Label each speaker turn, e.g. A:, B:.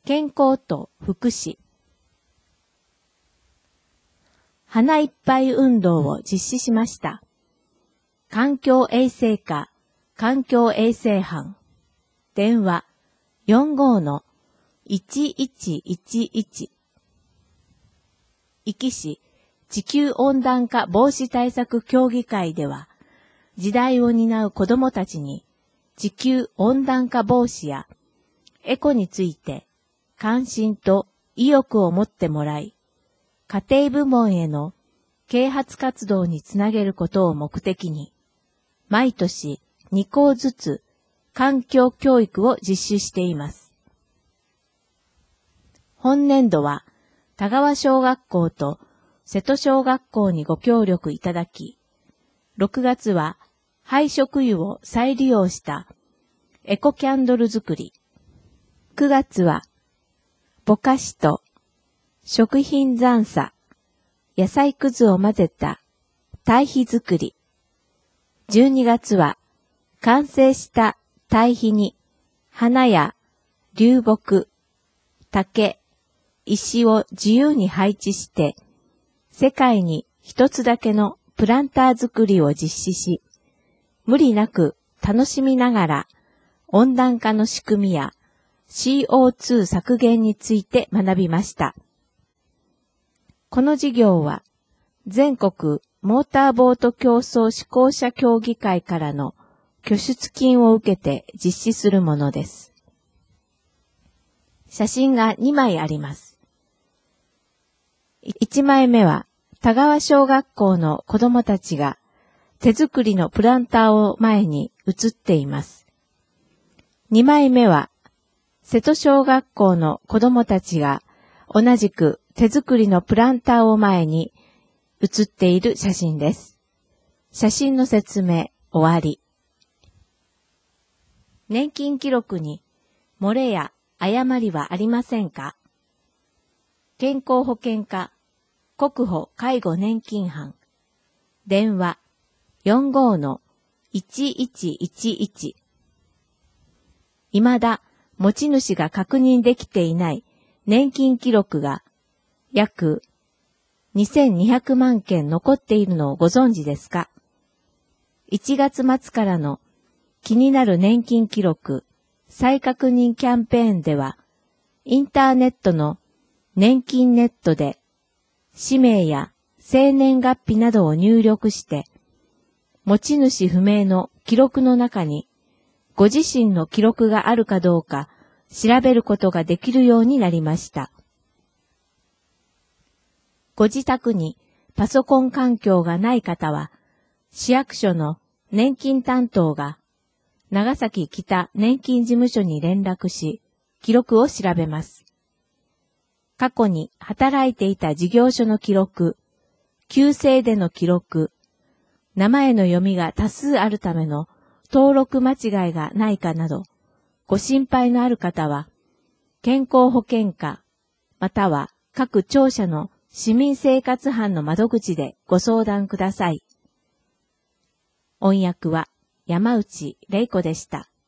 A: 健康と福祉。花いっぱい運動を実施しました。環境衛生課、環境衛生班。電話45-1111。壱岐市地球温暖化防止対策協議会では、時代を担う子どもたちに地球温暖化防止やエコについて関心と意欲を持ってもらい、家庭部門への啓発活動につなげることを目的に、毎年2校ずつ環境教育を実施しています。本年度は田川小学校と瀬戸小学校にご協力いただき、6月は廃食油を再利用したエコキャンドル作り、9月はぼかしと食品残渣、野菜くずを混ぜた堆肥作り、12月は完成した堆肥に花や流木、竹、石を自由に配置して世界に一つだけのプランター作りを実施し、無理なく楽しみながら温暖化の仕組みや CO2 削減について学びました。この事業は全国モーターボート競争志向者協議会からの拠出金を受けて実施するものです。写真が2枚あります。1枚目は田川小学校の子どもたちが手作りのプランターを前に写っています。2枚目は瀬戸小学校の子どもたちが同じく手作りのプランターを前に写っている写真です。写真の説明終わり。年金記録に漏れや誤りはありませんか？健康保険課国保介護年金班電話45-1111。未だ持ち主が確認できていない年金記録が約2200万件残っているのをご存知ですか？ 1 月末からの気になる年金記録再確認キャンペーンでは、インターネットの年金ネットで氏名や生年月日などを入力して、持ち主不明の記録の中にご自身の記録があるかどうか調べることができるようになりました。ご自宅にパソコン環境がない方は、市役所の年金担当が長崎北年金事務所に連絡し、記録を調べます。過去に働いていた事業所の記録、旧姓での記録、名前の読みが多数あるための登録間違いがないかなど、ご心配のある方は、健康保険課、または各庁舎の市民生活班の窓口でご相談ください。音訳は山内玲子でした。